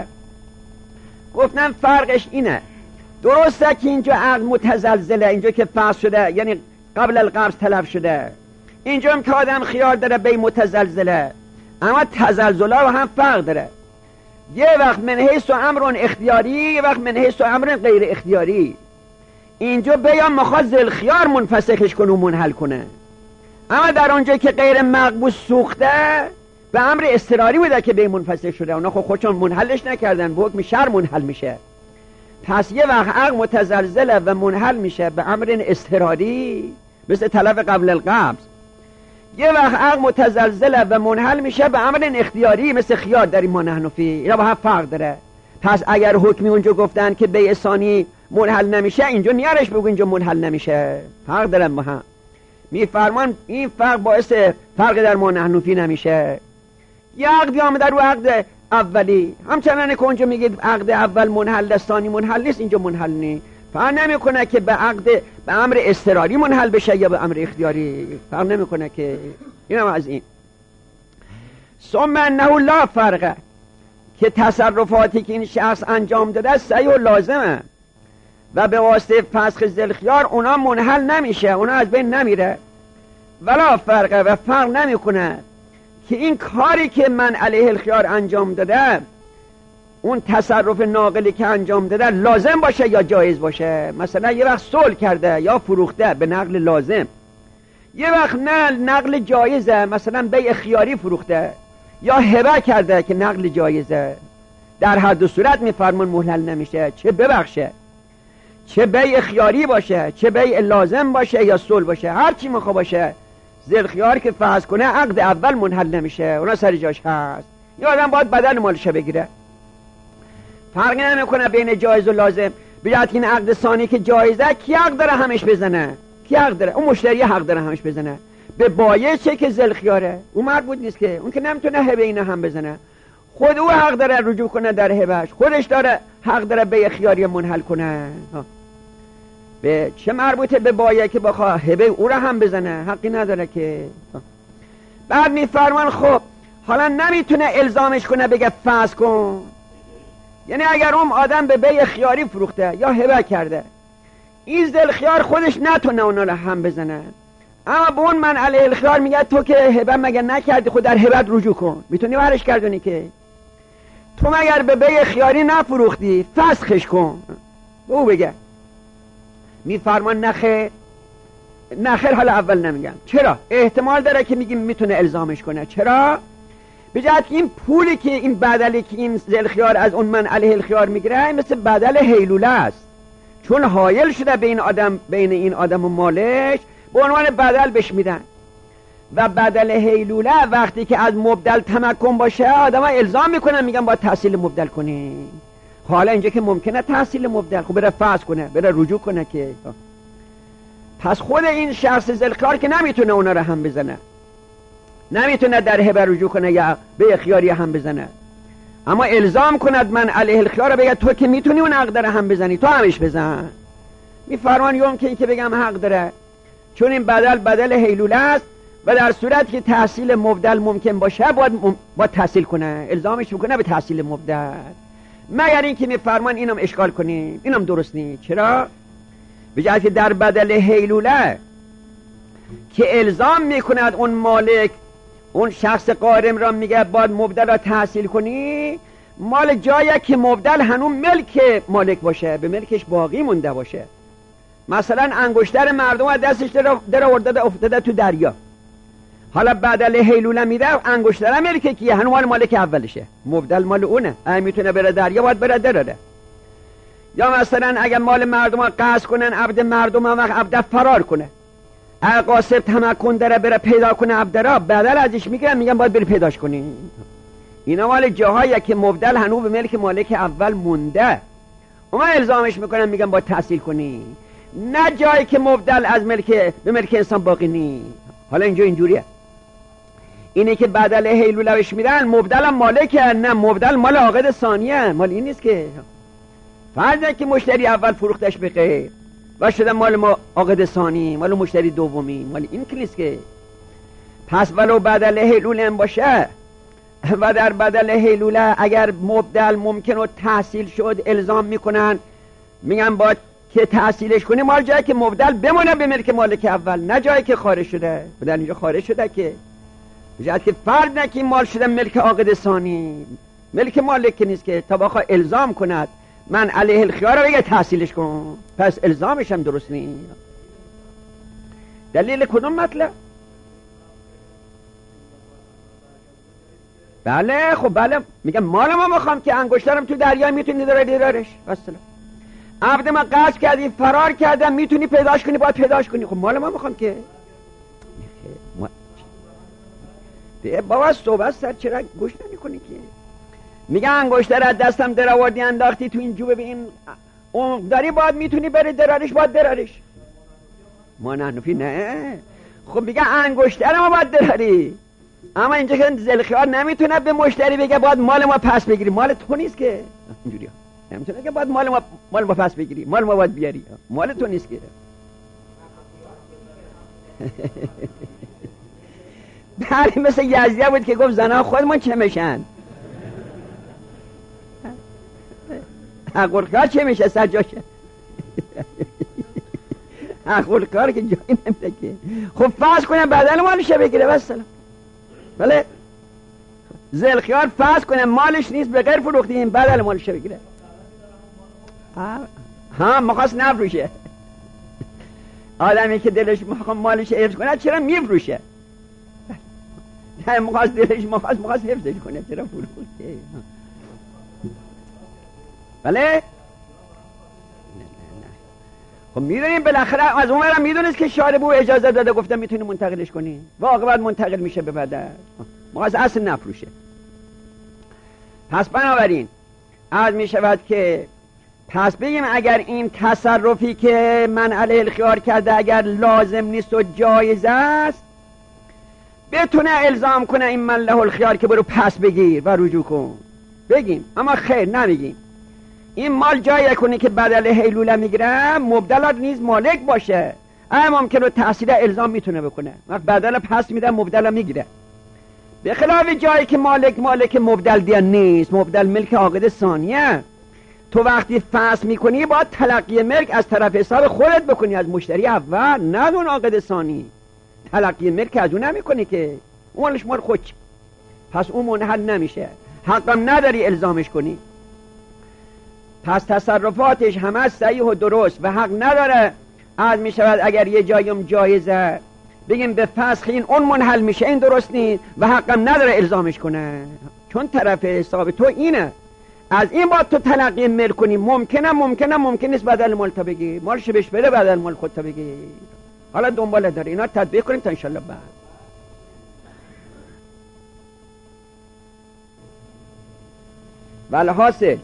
گفتن فرقش اینه، درسته که اینجا عقد متزلزله، اینجا که فاسد شده یعنی قبل القبض تلف شده، اینجا هم که آدم خیار داره به متزلزله، اما تزلزله رو هم فرق داره. یه وقت من حیث و امر اختیاری، یه وقت من حیث و امر غیر اختیاری. اینجا بیان مخواد زلخیار منفسخش کنه و منحل کنه، اما در اونجا که غیر مقبوض سوخته به امر اضطراری بوده که به منفسخ شده، اونا خود خودشون منحلش نکردن، به حکم شر منحل میشه. پس یه وقت عقد متزلزله و منحل میشه به امر اضطراری مثل تلف قبل القبض، یه وقت عقد متزلزله و منحل میشه به امر اختیاری مثل خیار در این ما نحن فی. اینا با هم فرق داره. پس اگر حکمی اونجا گفتن که بیع ثانی منحل نمیشه، اینجا نیارش بگو اینجا منحل نمیشه، فرق دارن با هم. میفرمان این فرق باعث فرق در ما نحن فی نمیشه. یه عقدی آمده رو عقد اولی، همچنان که اونجا میگید عقد اول منحل ثانی منحل نیست، اینجا منحل نیست، فرق نمیکنه که به عقد به امر اضطراری منحل بشه یا به امر اختیاری، فرق نمیکنه که. اینم از این. ثم انه لا فرقه، که تصرفاتی که این شخص انجام داده صحیح و لازمه و به واسطه فسخ ذوالخیار اونا منحل نمیشه، اونا از بین نمیره. ولا فرقه، و فرق نمیکنه که این کاری که من علیه الخیار انجام داده، اون تصرف ناقلی که انجام داده لازم باشه یا جایز باشه. مثلا یه وقت صلح کرده یا فروخته به نقل لازم، یه وقت نه نقل جایزه، مثلا بیع خیاری فروخته یا هبه کرده که نقل جایزه. در هر دو صورت میفرمان محلل نمیشه، چه ببخشه، چه بیع خیاری باشه، چه بیع لازم باشه یا صلح باشه، هر چی میخوا باشه، ذوالخیار که فسخ کنه عقد اول منحل نمیشه، اونا سر جاش هست. یا آدم باید بدل مالش بگیره. فرقی نمیکنه بین جایز و لازم. بیاد این عقد ثانی که جایزه، کی حق داره همش بزنه؟ کی حق داره؟ اون مشتری حق داره همش بزنه. به بایع چه که ذوالخیاره، اون مربوط نیست که، اون که نمیتونه هبه اینه هم بزنه. خود او حق داره رجوع کنه در هبهش، خودش داره حق داره بیع خیاری منحل کنه. به چه مربوطه به بایع که بخواه هبه او را هم بزنه؟ حقی نداره که. بعد میفرمان خب حالا نمیتونه الزامش کنه بگه فسخ کن، یعنی اگر اون آدم به بیع خیاری فروخته یا هبه کرده، این ذوالخیار خودش نتونه اونا را هم بزنه، اما به اون من علیه الخیار میگه تو که هبه مگه نکردی، خود در هبت رجوع کن، میتونی برش کردونی که تو مگر به بیع خیاری نفروختی، فسخش کن، به او بگه. میفرمان نخیر، نخیر. حالا اول نمیگم چرا، احتمال داره که میگیم میتونه الزامش کنه. چرا؟ بجهت که این پولی که این بدلی که این ذوالخیار از اون من علیه الخیار میگیره مثل بدل هیلوله است، چون حایل شده بین آدم، بین این آدم و مالش، به عنوان بدل بهش میدن. و بدل هیلوله وقتی که از مبدل تمکن باشه، آدم ها الزام میکنن، میگن باید تحصیل مبدل کنی. حالا اینجا که ممکنه تحصیل مبدل، خب بره فسخ کنه، بره رجوع کنه که. پس خود این شخص ذوالخیار که نمیتونه اونا رو هم بزنه، نمیتونه در هبه رجوع کنه یا به خیاری هم بزنه، اما الزام کند من علیه الخیار رو بگه تو که میتونی اون عقد رو هم بزنی، تو همش بزن. میفرمان یوم که این که بگم حق داره، چون این بدل بدل هیلوله است و در صورت که تحصیل مبدل ممکن باشه باید, م... باید تحصیل کنه، الزامش بکنه به تحصیل مبدل. مگر این که میفرمان اینم اشکال کنیم، اینم درست نیست. چرا؟ بجای که در بدل هیلوله که الزام میکند اون مالک اون شخص قارم را میگه باید مبدل را تحصیل کنی، مال جایی که مبدل هنوز ملک مالک باشه، به ملکش باقی مونده باشه. مثلا انگشتر مردم از دستش در آورده افتاده تو دریا، حالا بدل هیلوله میره، انگشتر ملکه کیه؟ هنوز مال مالک اولشه، مبدل مال اونه، اگه میتونه بره دریا باید بره دراره. یا مثلا اگه مال مردم ها قصد کنن عبد مردم هم عبد فرار کنه، اگه قاسب تمکن داره بره پیدا کنه عبد را، بدل ازش میگیرن میگن باید بری پیداش کنی. اینا مال جاهایی که مبدل هنوز به ملک مالک اول مونده، اونا الزامش میکنن میگن باید تحصیل کنی، نه جایی که مبدل از ملک به ملک انسان باقی نی. حالا اینجا اینجوریه، اینه که بدل هیلولهش میدن مبدل هم مالکه، نه مبدل مال عاقد ثانیه، مال این نیست که فرض که مشتری اول فروختش به غیر و شده مال ما عاقد ثانی، مال مشتری دومی، مال این که نیست که. پس ولو بدل هیلوله هم باشه و در بدل هیلوله اگر مبدل ممکن و تحصیل شد الزام میکنن، میگن باید که تحصیلش کنی مال جایی که مبدل بمونه به ملک مالک اول، نه جایی که خارج شده. بدل اینجا خارج شده که جایی که فرض نکی مال شده ملک عاقد ثانی، ملک مالک نیست که تا بخواه الزام کند من علیه الخیار رو بگه تحصیلش کن، پس الزامش هم درست نیست. دلیل کدوم مطلب؟ بله خب بله، میگم مال ما میخوام که انگشترم تو دریا میتونی داره دیرارش اصلا. عبد ما قصد کردی فرار کردم میتونی پیداش کنی، باید پیداش کنی، خب مال ما میخوام که ده بابا صحبت سر چرا گوش نمی کنی که میگه انگشتر از دستم در آوردی انداختی تو این جوبه به این عمق داری، باید میتونی بری درارش، باید درارش. ما نحنفی نه، خب میگه انگشتر ما باید دراری، اما اینجا که ذوالخیار نمیتونه به مشتری بگه باید مال ما پس بگیری، مال تو نیست که، اینجوریه نمیتونه که باید مال ما مال ما پس بگیری، مال ما باید بیاری، مال تو نیست که. بله مثل یزدیه بود که گفت زنها خودمون چه میشن، حقورکار چه میشه سجاشه، حقورکار که جایی نمیده که. خب فرض کنم بدل مالشه بگیره بس سلام. بله ذوالخیار فرض کنم مالش نیست به غیر فروختیم، بدل مالشه بگیره. ها مخواست نفروشه، آدمی که دلش مخواست مالش حفظ کنه چرا میفروشه؟ نه مخواست دلش مخواست مخواست حفظش کنه چرا فروشه؟ بله خب میدونیم بالاخره از اونورم میدونست که شارب او اجازه داده گفته میتونی منتقلش کنی و عاقبت منتقل میشه به بدل، مخواست اصل نفروشه. پس بنابراین عرض میشود که پس بگیم اگر این تصرفی که من علیه الخیار کرده اگر لازم نیست و جایز است، بتونه الزام کنه این من له الخیار که برو پس بگیر و رجوع کن، بگیم. اما خیر نمیگیم، این مال جایی کنه که بدل هیلوله میگیره مبدل نیز مالک باشه، اما ممکنه تحصیل الزام میتونه بکنه، وقت بدل پس میده مبدل میگیره. به خلاف جایی که مالک مالک مبدل دیگه نیست، مبدل ملک عاقد ثانیه، تو وقتی فصل میکنی باید تلقی ملک از طرف حساب خودت بکنی، از مشتری اول، نه اون عاقد ثانی. تلقی ملک از اون نمیکنی که اونش مال خود، پس اون منحل نمیشه، حقم نداری الزامش کنی. پس تصرفاتش همه صحیح و درست و حق نداره. عرض میشود اگر یه جایم جایزه بگیم به فسخ این اون منحل میشه، این درست نیست و حقم نداره الزامش کنه، چون طرف حساب تو اینه، از این باید تو تلقی ملک کنی. ممکنه ممکنه ممکن نیست بدل مال تا بگی، مالش بهش بده بدل مال خود تا بگی. حالا دنباله داره، اینا تطبیق کنیم تا انشالله بعد. والحاصل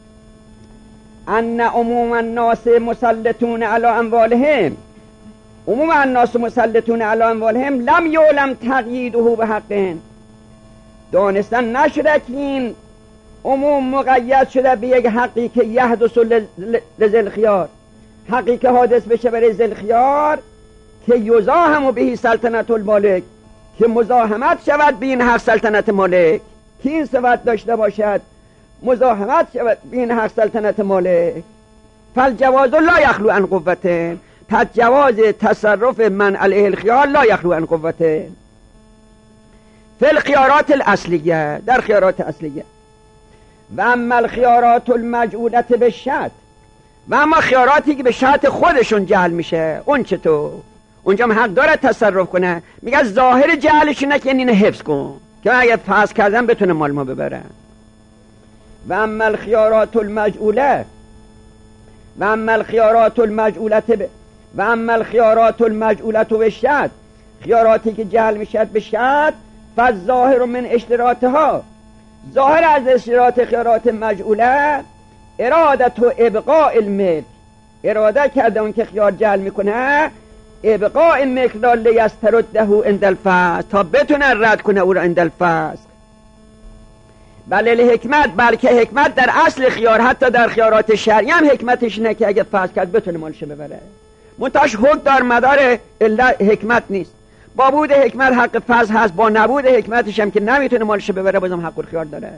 ان عموم الناس مسلطون علی اموالهم، عموم الناس مسلطون علی اموالهم لم یعلم تقییده به حق، دانستن نشده که این عموم مقید شده به یک حقی که یحدث لذوالخیار، حقی که حادث بشه برای ذوالخیار که یزاحم به سلطنت المالک، که مزاحمت شود به این حق سلطنت مالک، که این صفت داشته باشد مزاحمت شود به این حق سلطنت مالک. فالجواز لا یخلو عن قوته، پس جواز تصرف من علیه الخیار لا یخلو عن قوته. فی الخیارات الاصلیه، در خیارات اصلیه. و اما الخیارات المجعولت به شرط، و اما خیاراتی که به شرط خودشون جعل میشه، اون چطور؟ اونجا هم حق داره تصرف کنه. میگه ظاهر جعلش اینه که اینو حفظ کن که اگه فاس کردن بتونه مال ما ببره. و اما الخیارات المجعوله، و اما الخیارات المجعولت ب... و اما الخیارات المجعولت به شرط، خیاراتی که جعل میشد به شرط، فالظاهر من اشتراطها، ظاهر از اشتراط خیارات مجعوله ارادت و ابقاء الملک، اراده کرده اون که خیار جعل میکنه ابقاء الملک را لیسترده عند الفسخ، تا بتونه رد کنه او را عند الفسخ. بله الحکمت، بلکه حکمت در اصل خیار، حتی در خیارات شرعی هم حکمتش اینه که اگه فسخ کرد بتونه مالش ببره. منتهاش حکم در مدار حکمت نیست. با بود حکمت حق فسخ هست، با نبود حکمتش هم که نمیتونه مالش ببره بازم حق الخیار داره.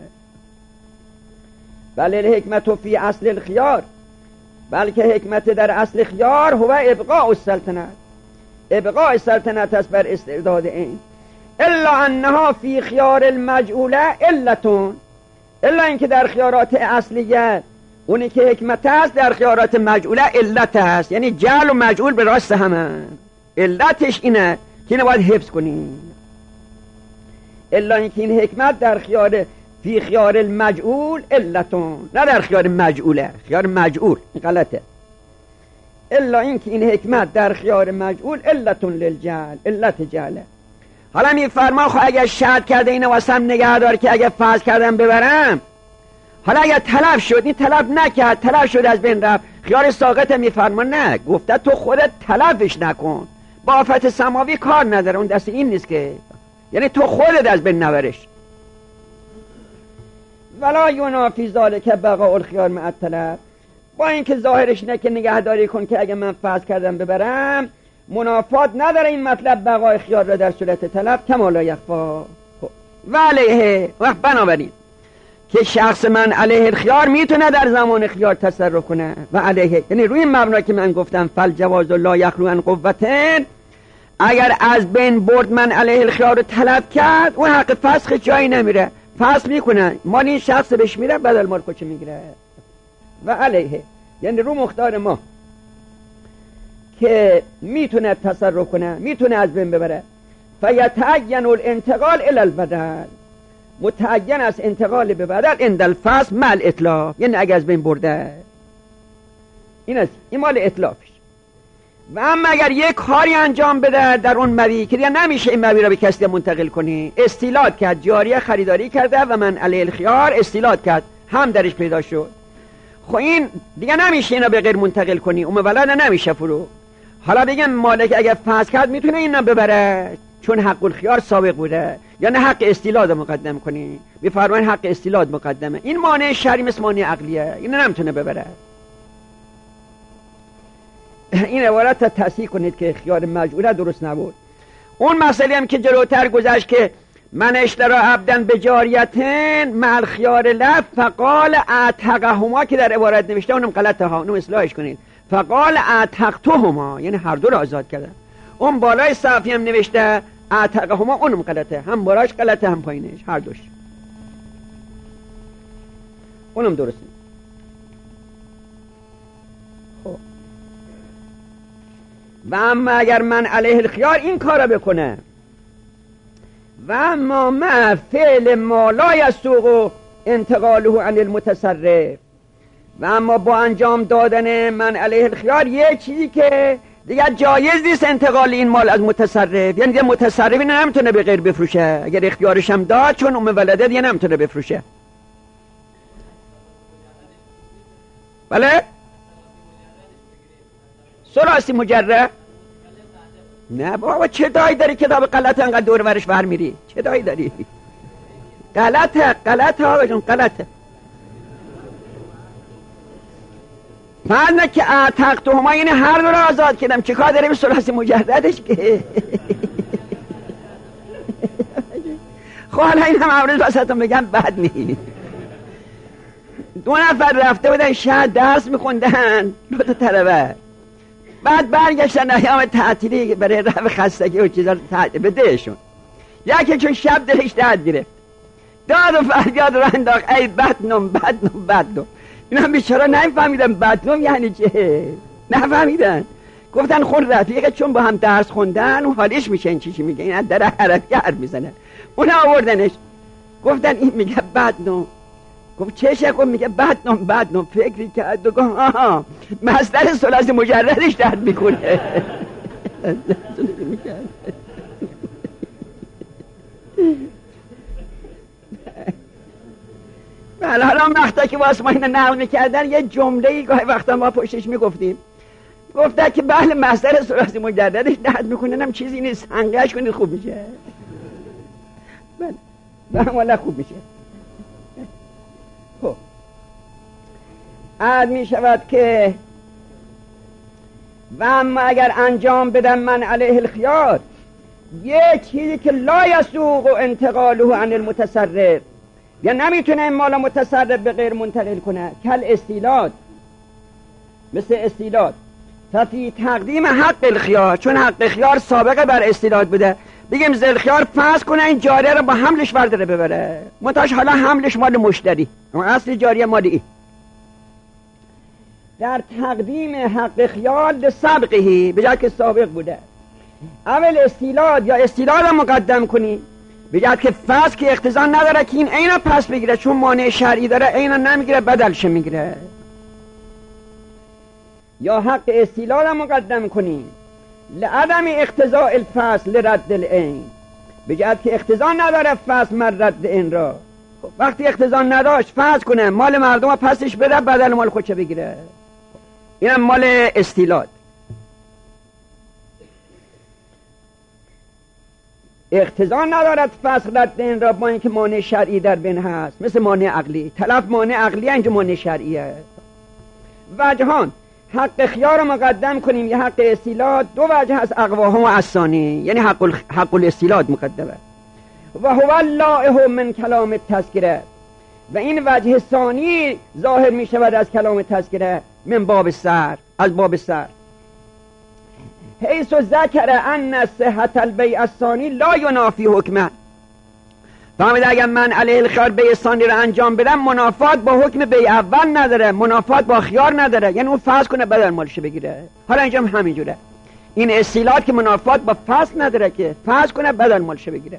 بله الحکمت فی اصل الخیار، بلکه حکمت در اصل خیار هو ابقاء السلطنت، ابقاء السلطنت است بر استرداد این. الا انها فی خیار المجعوله علتون، الا اینکه در خیارات اصلیه اونی که حکمت است در خیارات مجعوله علت است، یعنی جعل و مجعول به راست همه، علتش اینه که اینو باید حفظ کنیم. الا اینکه این حکمت در خیار فی خیار المجعول علتون، نه در خیار مجعوله، خیار مجعول این غلطه. الا اینکه این حکمت در خیار مجعول علتون للجعل، علت جعله. حالا میفرما خب اگر شرط کرده اینو واسم نگه دار که اگه فرض کردم ببرم، حالا اگر طلب شد، این طلب نکرد، طلب شد از بین رفت، خیار ساقط میفرما نه، گفته تو خودت طلبش نکن، با آفت سماوی کار نداره، اون دست این نیست که، یعنی تو خودت از بین نبرش. ولا ینافی ذالک بقاء الخیار مع الطلب، با اینکه ظاهرش نه که نگهداری کن که اگه من فرض کردم ببرم، منافات نداره این مطلب بقای خیار را در صورت طلب کما لا یخفا. و علیه، وقت بنابراین که شخص من علیه الخیار میتونه در زمان خیار تصرف کنه، و علیه یعنی روی مبنا که من گفتم فل جواز لا یخلو عن قوتن، اگر از بین برد من علیه الخیار رو طلب کرد، اون حق فسخ جایی نمیره، فسخ میکنه، مال این شخص بهش میره، بدل مال خودش میگیره. و علیه یعنی رو مختار ما که میتونه تصرف کنه، میتونه از بین ببره. فیتعین الانتقال الی البدل، متعین است انتقال به بدل عند الفسخ مع الاطلاق، یعنی اگه از بین برده این است، این مال اطلاقش. و اما اگر یک کاری انجام بده در اون مبی که دیگه نمیشه این مبی را به کسی منتقل کنی، استیلاد کرد، جاریه خریداری کرده و من علیه الخیار استیلاد کرد، هم درش پیدا شد، خب این دیگه نمیشه اینا به غیر منتقل کنی، اون ولد نمیشه فرو. حالا بگم مالک اگر فسخ کرد میتونه اینا ببره، چون حق الخیار سابق بوده، یعنی حق استیلاد مقدم کنی، میفرماین حق استیلاد مقدمه. این مانع شرعی مثل مانع عقلیه، اینو نمیتونه ببره. این عبارت تصحیح کنید که خیار مجعوله درست نبود. اون مسئله هم که جلوتر گذشت که من اشترا عبدن به جاریتن مع الخیار لب فقال اعتقهما، که در عبارت نوشته اونم غلطه ها، اونم اصلاحش کنید. فقال اعتقتهما، یعنی هر دو رو آزاد کرده. اون بالای صفحه هم نوشته اعتقهما، اونم غلطه، هم بالاش غلطه هم پایینش، هر دوش، اونم درسته. خب و اما اگر من علیه الخیار این کار بکنه، و اما ما فعل ما لا یسوق انتقاله عن المتصرف، و اما با انجام دادن من علیه الخیار یه چیزی که دیگه جایز نیست انتقال این مال از متصرف، یعنی دیگه متصرف اینو نمیتونه به غیر بفروشه اگر اختیارش هم داد، چون ام ولده دیگه نمیتونه بفروشه. بله سلاسی مجرد، نه بابا چه دایی داری کتاب غلط انقدر دور ورش بر میری، چه دایی داری؟ غلطه غلطه آقا جون غلطه. فرنه که اعتقت هما، این هر دو رو آزاد کردم، چه کار داره به سلاسی مجردش که خب حالا این هم عمرز واسهتون بگم بد نیست. دو نفر رفته بودن شهر درس میخوندن، دو تا طلبه، بعد برگشتن ایام تعطیلی برای رفع خستگی و چیزا به دهشون، یکی چون شب دلش درد گرفت داد و فریاد رو انداخت ای بدنم بدنم بدنم. اینا بیچاره نفهمیدن بدنم یعنی چه، نفهمیدن. گفتن خون رفیقه چون با هم درس خوندن و حالش میشه این چی چی میگه، این در عربی حرف میزنه. اونا آوردنش گفتن این میگه بدنم. گفت چشه؟ گفت میگه بدنم بدنم. فکری کرد و گفت آها مصدر ثلاثی مجردش درد میکنه. بله حالا وقتا که واسه ما اینو نقل میکردن یه جمله‌ای گاهی وقتا ما پشتش میگفتیم، گفته که بله مصدر ثلاثی مجردش درد میکنه، هم چیزی نیست، هنگهش کنید خوب میشه. بله بله والا خوب میشه. خب عرض میشود که و اما اگر انجام بدم من علیه الخیار، یه چیزی که لا یسوق و انتقاله عن المتصرف، یا نمیتونه این مال متصرف به غیر منتقل کنه، کل استیلاد، مثل استیلاد. ففی تقدیم حق الخیار، چون حق خیار سابقه بر استیلاد بوده، بگیم زلخیار فرض کنه این جاریه رو با حملش برداره ببره، منتاش حالا حملش مال مشتری، اما اصل جاریه مال این. در تقدیم حق خیار به سبقهی، به جای که سابق بوده، اول استیلاد یا استیلاد رو مقدم کنی، به جای که فرض که اقتضا نداره که این عین پس بگیره، چون مانع شرعی داره عین نمیگیره بدلش میگیره. یا حق استیلاد رو مقدم کنیم لعدم اقتضاء الفصل رد العین، به جای که اقتضا نداره فصل من رد این را. وقتی اقتضا نداشت فرض کنه مال مردم رو پسش بده بدل مال خودش بگیره، اینم مال استیلاد. اقتضا ندارد فصل رد این را با اینکه مانع شرعی در بین هست، مثل مانع عقلی. تلف مانع عقلی اینجا مانع شرعیه. وجهان حق خیار رو مقدم کنیم یا حق استیلاد، دو وجه هست، اقواهم و اسانی، یعنی حق, ال... حق الاستیلاد مقدمه. و هو اللائح من کلام تذکره، و این وجه ثانی ظاهر می شود از کلام تذکره من باب سر، از باب سر. حیث ذکر ان صحت البیع الثانی لا ینافی حکمه، فهمید اگر من علیه الخیار بیع ثانی رو انجام بدم منافات با حکم بیع اول نداره، منافات با خیار نداره، یعنی اون فرض کنه بدل مالش بگیره. حالا اینجا هم همینجوره، این استیلاد که منافات با فصل نداره که فرض کنه بدل مالش بگیره.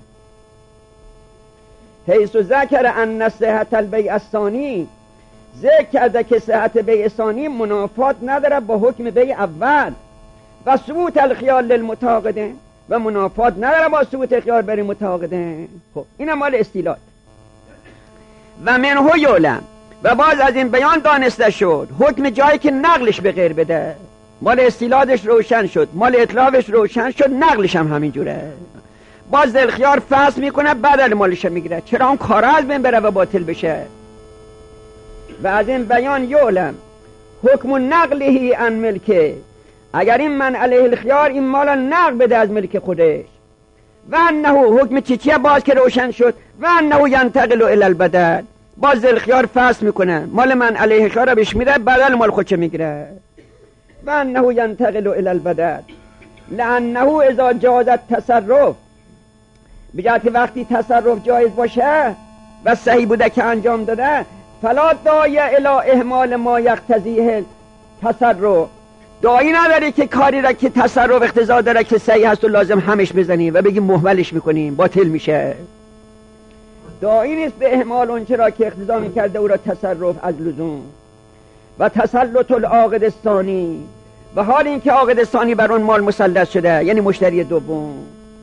حیث ذکر ان صحت البیع الثانی، ذکر کرده که صحت بیع ثانی منافات نداره با حکم بیع اول، و ثبوت الخیار للمتعاقدین، و منافات نداره با ثبوت خیار برای متعاقدین. خب این مال استیلاد. و منه یعلم، و باز از این بیان دانسته شد حکم جایی که نقلش به غیر بده، مال استیلادش روشن شد، مال اطلافش روشن شد، نقلش هم همینجوره. باز دلخیار فصل میکنه بدل مالش میگیره، چرا اون کار از بین بره و باطل بشه. و از این بیان یعلم حکم نقلهی عن ملکه، اگر این من علیه الخیار این مال نقل بده از ملک خودش، و انه حکم چی چیه باز که روشن شد، و انه ینتقل الی البدل، باز الخیار فصل میکنه مال من علیه الخیار رو بهش میده بدل مال خودش میگیره. و انه ینتقل الی البدل لانه اذا جاز التصرف، بجای که وقتی تصرف جایز باشه و صحیح بوده که انجام داده، فلا داعی الی اهمال ما یقتضیه تصرف، داعی نداری که کاری را که تصرف اقتضا داره که صحیح هست و لازم همش بزنیم و بگیم محولش میکنیم باطل میشه. داعی نیست به اهمال اون چرا که اقتضا میکرده او را تصرف از لزوم. و تسلط العاقد الثانی، و حال این که عاقد ثانی بر اون مال مسلط شده، یعنی مشتری دوم.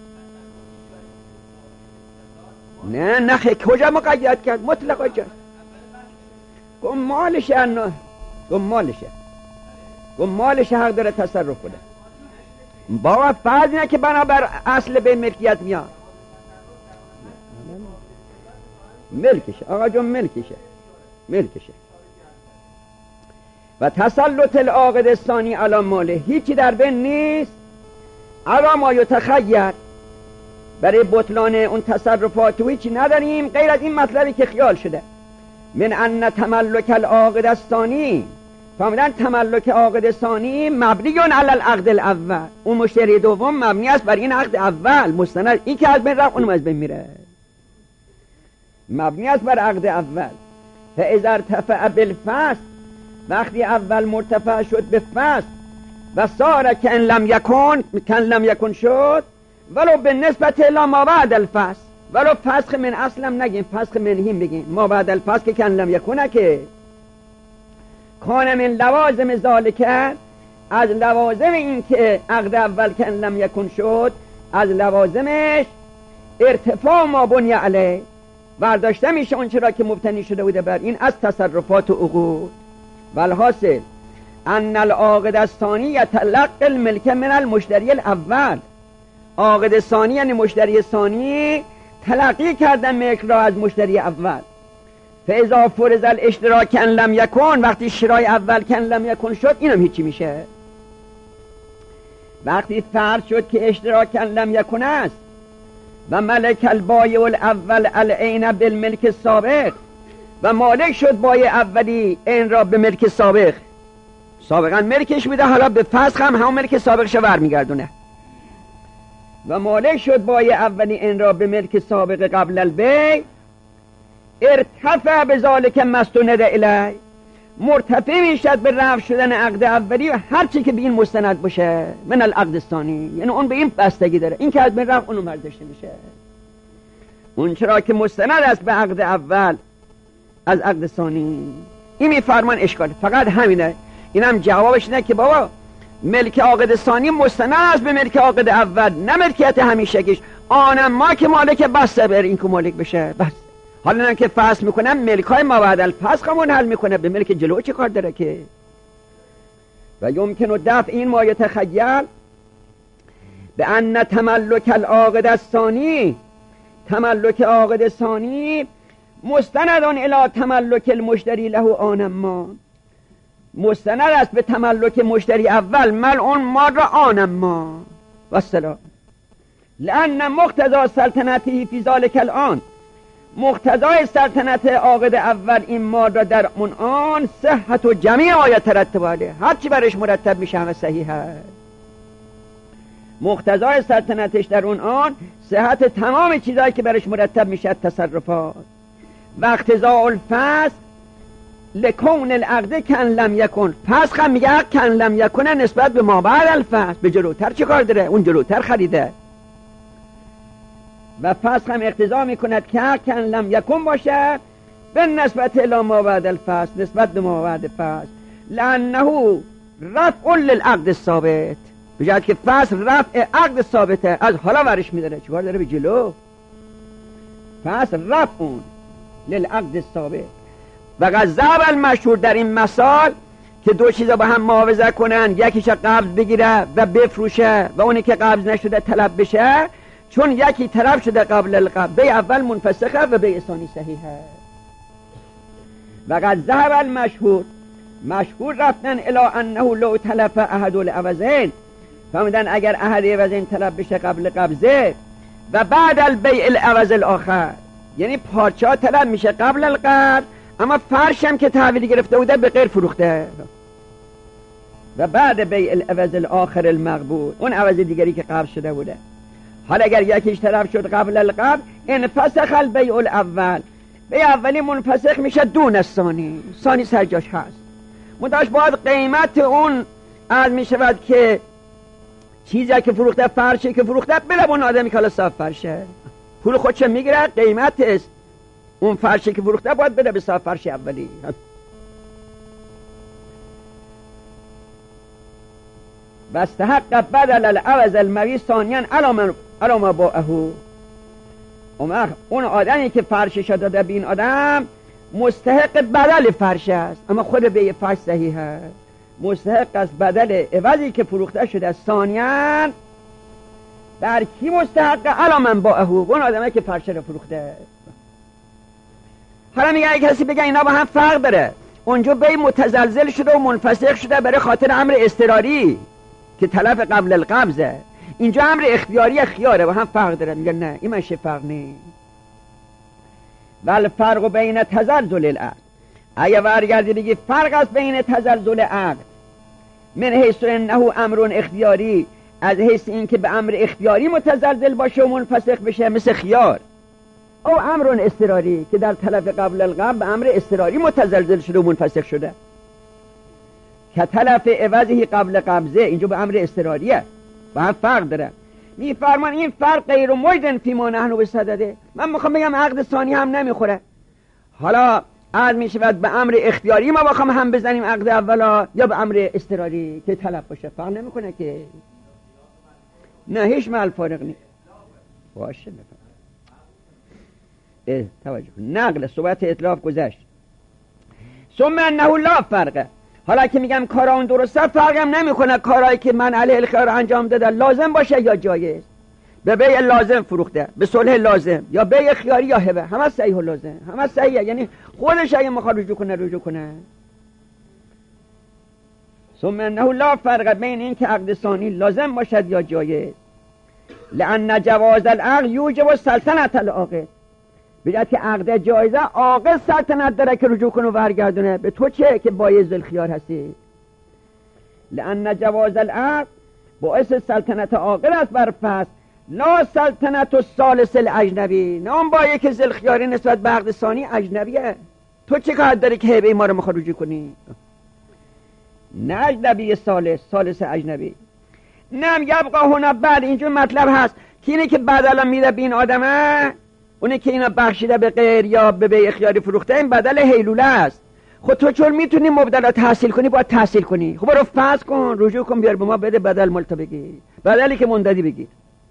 نه نه کجا مقید کرد؟ مطلقا جا گم مالشه، انه گم مالشه، گم مالشه حق داره تصرف کنه. با فرض اینه که بنابر اصل به ملکیت میاد، ملکشه آقا جون، ملکشه ملکشه. و تسلط العاقد الثانی علی ماله، هیچی در بین نیست علا ما یتخیر، برای بطلان اون تصرفات و هیچی نداریم غیر از این مطلبی که خیال شده، من ان تملک العاقد الثانی فهمیدن تملک عقد ثانی مبنی علی العقد الاول، اون مشتری دوم مبنی است بر این عقد اول مستند، این که از بین رفت اونم از بین میره، مبنی است بر عقد اول. فاذا ارتفع بالفصل، وقتی اول مرتفع شد به فصل و صار کان لم یکن، کان لم یکن شد، ولو به نسبت الی ما بعد الفصل، ولو فسخ من اصلم نگیم، فسخ منهیم بگیم، ما بعد الفصل که کان لم یکونه که کان من لوازم ذالک، از لوازم این که عقد اول کان لم یکن شد، از لوازمش ارتفاع ما بنی علیه، برداشته میشه اون چرا که مبتنی شده بوده بر این از تصرفات و عقود. والحاصل ان العاقد الثانی یتلقی الملک من المشتری الاول، عاقد ثانی یعنی مشتری ثانی تلقی کردن ملک را از مشتری اول. فاذا فرض الاشتراک کان لم یکن، وقتی شرای اول کان لم یکن شد اینم هیچی میشه. وقتی فرض شد که اشتراک کان لم یکن است و ملک البایع الاول العین بالملک السابق، و مالک شد بایع اولی این را به ملک سابق، سابقا ملکش بوده حالا به فسخ هم همون ملک سابقش ور میگردونه، و مالک شد بایع اولی این را به ملک سابق قبل البیع، ارتفع بذالک مستند الی، مرتفع میشد به رفع شدن عقد اولی و هر چی که به این مستند باشه من العقد الثانی، یعنی اون به این بستگی داره، این که از بین رفع اونو برداشته میشه. اون چرا که مستند است به عقد اول از عقد ثانی، این میفرمان اشکاله، فقط همینه. اینم جوابش اینه که بابا ملک عقد ثانی مستند است به ملک عقد اول، نه ملکیت همیشگیش، آنم ما که مالک بسته بر این که مالک بشه بس. حالا نه که فصل میکنم ملک های ما بعد الفسخ همون حل میکنه، به ملک جلو چه کار داره که؟ و یمکن دفع این ما یتخیل به ان تملک العاقد الثانی، تملک عاقد ثانی مستندان الی تملک المشتری له آنم ما، مستند است به تملک مشتری اول ملعون ما را آنم ما و السلام. لأن مقتضا سلطنتی فی ذالک الآن، مقتضای سلطنت عاقد اول این ما را در اون آن صحت و جمیع آیت ترتب علیه، هر چی برش مرتب میشه همه صحیح هست. مقتضای سلطنتش در اون آن صحت تمام چیزایی که برش مرتب میشه تصرفات. و اقتضاء الفصل لکون العقد کان لم یکن، فسخ هم میگه کان لم یکن نسبت به ما بعد الفصل، به جلوتر چه کار داره؟ اون جلوتر خریده. و فسخ هم اقتضا میکند که کان لم یکن باشه به نسبت الی ما بعد الفصل، نسبت به ما بعد فصل، لانه رفع للعقد الثابت، بجهت که فصل رفع عقد ثابته، از حالا ورش میداره، چه کار داره به جلو؟ فصل رفع للعقد الثابت. و غضب المشهور در این مثال که دو چیزا با هم معاوضه کنن، یکیش قبض بگیره و بفروشه و اونی که قبض نشده طلب بشه، چون یکی طلب شده قبل القبض، بیع اول منفسخه و بیع ثانی صحیحه. و غضب المشهور، مشهور رفتن الی انه لو تلف احد العوضین، فهمیدن اگر احد عوضین طلب بشه قبل قبضه و بعد البیع العوض الاخر، یعنی پارچه ها طلب میشه قبل القبض اما فرش هم که تحویل گرفته بوده به غیر فروخته، و بعد بیع العوض الاخر المقبول، اون عوض دیگری که قبض شده بوده. حالا اگر یکیش طلب شد قبل القبض انفسخ البیع الاول، بیع اولی منفسخ میشه دون الثانی، ثانی سرجاش هست، مداش باید قیمت اون از میشود که چیزی که فروخته، فرشی که فروخته بله اون آدمی که حالا صاحب فرشه پول خودش میگیره، قیمت است اون فرشی که فروخته باید بده به صاحب فرش اولی. و استحق بدل العوض المبیع ثانیا علی ما باعه، اون آدمی که فرشش داده به این آدم مستحق بدل فرش است، اما خود به فرش صحیح است، مستحق است بدل عوضی که فروخته شده ثانیا در کی مستحق؟ علی من باعه، اون آدمی که فرش رو فروخته. حالا میگه اگه کسی بگه اینا با هم فرق داره، اونجا بیع متزلزل شده و منفسخ شده برای خاطر امر اضطراری که تلف قبل القبضه، اینجا امر اختیاری خیاره، با هم فرق داره. میگه نه این منشه فرق نیست. ول فرق بین تزلزل العقد اگه برگردی بگی فرق است بین تزلزل عقل من حیث انه امر اختیاری، از حیث این که به امر اختیاری متزلزل باشه و منفسخ بشه مثل خیار، او امر اضطراری که در تلف قبل القبض به امر اضطراری متزلزل شده و منفسخ شده، که تلف عوضی قبل قبضه اینجا به امر اضطراریه، با هم فرق داره. میفرمان این فرق غیر موجد فیما نحن بصدده. من میخوام بگم عقد ثانی هم نمیخوره. حالا عقد میشود به امر اختیاری ما بخوام هم بزنیم عقد اولا، یا به امر اضطراری که تلف باشه، فرق نمیکنه که. نه هیچ محل فارق نیست. باشه بفهم. توجه نقل صحبت اطلاف گذشت. ثم انه لا فرقه. حالا که میگم کارا اون درسته، فرقم نمیکنه کارایی که من علیه الخیار انجام داده لازم باشه یا جایز. به بیع لازم فروخته، به صلح لازم، یا بیع خیاری یا هبه، همه صحیح و لازم، همه صحیحه. یعنی خودش اگه میخواد رجوع کنه رجوع کنه. ثم انه لا فرق بین این که عقد ثانی لازم باشد یا جایز، لان جواز العقد یوجب سلطنت العاقد. بجد که عقد جایزه عاقد سلطنت داره که رجوع کنه و برگردونه. به تو چه که بایز الخیار هستی؟ لان جواز العقد باعث سلطنت عاقد است بر فسخ، لا سلطنت الثالث الاجنبی. نه اون با یک ذوالخیاری نسبت به عقد ثانی اجنبیه. تو چه کار داری که هبه ما رو میخواد رجوع کنی؟ نه اجنبی ثالث، ثالث اجنبی. نم یبقى هنا بعد اینجور مطلب هست که اینه که بدل میده به این آدمه، اونه که اینا بخشیده به غیر یا به بیع خیاری فروخته، این بدل هیلوله است. خود تو چون میتونی مبدل تحصیل کنی باید تحصیل کنی. خب برو فسخ کن، رجوع کن، بیار به ما بده بدل ملتا بگی، بدلی که منددی بگی.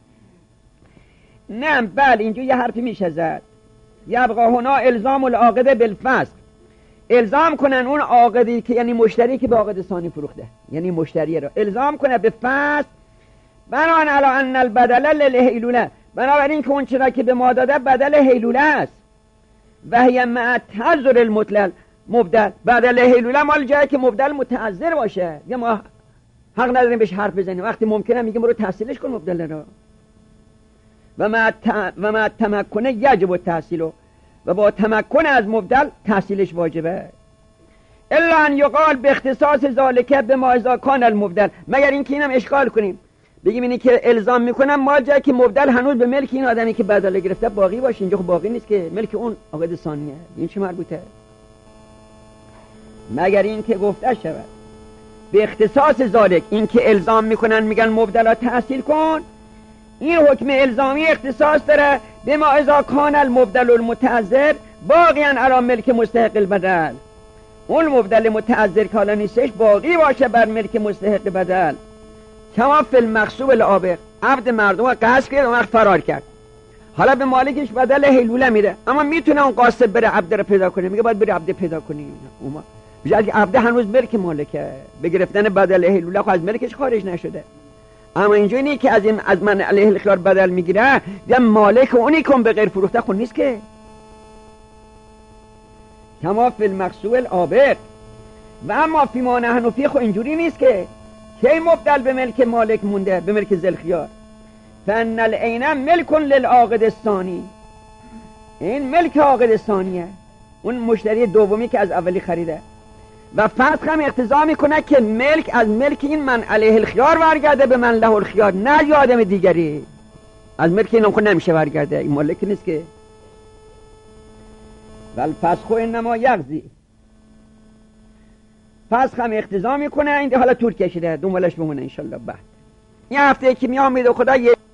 نه بله اینجا یه حرفی میشه زد. یبقى هنا الزام العاقد بالفسخ. الزام کنن اون عاقدی که یعنی مشتری که به عاقد ثانی فروخته، یعنی مشتری رو الزام کنه به فسخ، بنان علی ان البدل للهیلوله، بنابراین که اون چرا که به ما داده بدل هیلوله است. و هی مع تعذر المطلق مبدل. بدل هیلوله مال جایی که مبدل متعذر باشه، یا ما حق نداریم بهش حرف بزنیم. وقتی ممکنه میگیم برو تحصیلش کن مبدل رو. و مع و مع تمکن یجب التحصیل، و با تمکن از مبدل تحصیلش واجبه. الا ان یقال به اختصاص ذالک بما اذا کان المبدل، مگر اینکه اینم اشکال کنیم بگیم اینی که الزام میکنم ما جایی که مبدل هنوز به ملک این آدمی که بدل گرفته باقی باشه. اینجا خب باقی نیست که، ملک اون عاقد ثانیه. این چه مربوطه؟ مگر این که گفته شود به اختصاص ذالک، این که الزام میکنن میگن مبدلا تحصیل کن، این حکم الزامی اختصاص داره به ما اذا کان المبدل المتعذر باقیاً علی ملک مستحق البدل. اون مبدل متعذر که حالا نیستش باقی باشه بر ملک مستحق بدل. کما فی المغصوب العابق، عبد مردم رو قصد کرد و وقت فرار کرد، حالا به مالکش بدل هیلوله میده، اما میتونه اون قاصد بره عبد رو پیدا کنه، میگه باید بری عبد پیدا کنی. اوما بجد که عبد هنوز ملک مالکه، به گرفتن بدل هیلوله خب از ملکش خارج نشده. اما اینجا اینی که از این از من علیه الخیار بدل میگیره، یا مالک اونی که به غیر فروخته خون نیست که. کما فی المغصوب العابق. و اما فی ما نحن فیه خو اینجوری نیست که کی مبدل به ملک مالک مونده، به ملک ذوالخیار. فان العین ملک للعاقد الثانی، این ملک عاقد ثانیه، اون مشتری دومی که از اولی خریده. و فسخ هم اقتضا میکنه که ملک از ملک این من علیه الخیار برگرده به من له الخیار، نه یا آدم دیگری. از ملک این خود نمیشه برگرده، این مالک نیست که. ول فسخ انما یقضی، فسخ هم اقتضا میکنه. این حالا طول کشیده، دنبالش بمونه انشالله بعد. این هفته که میام میده خدا یه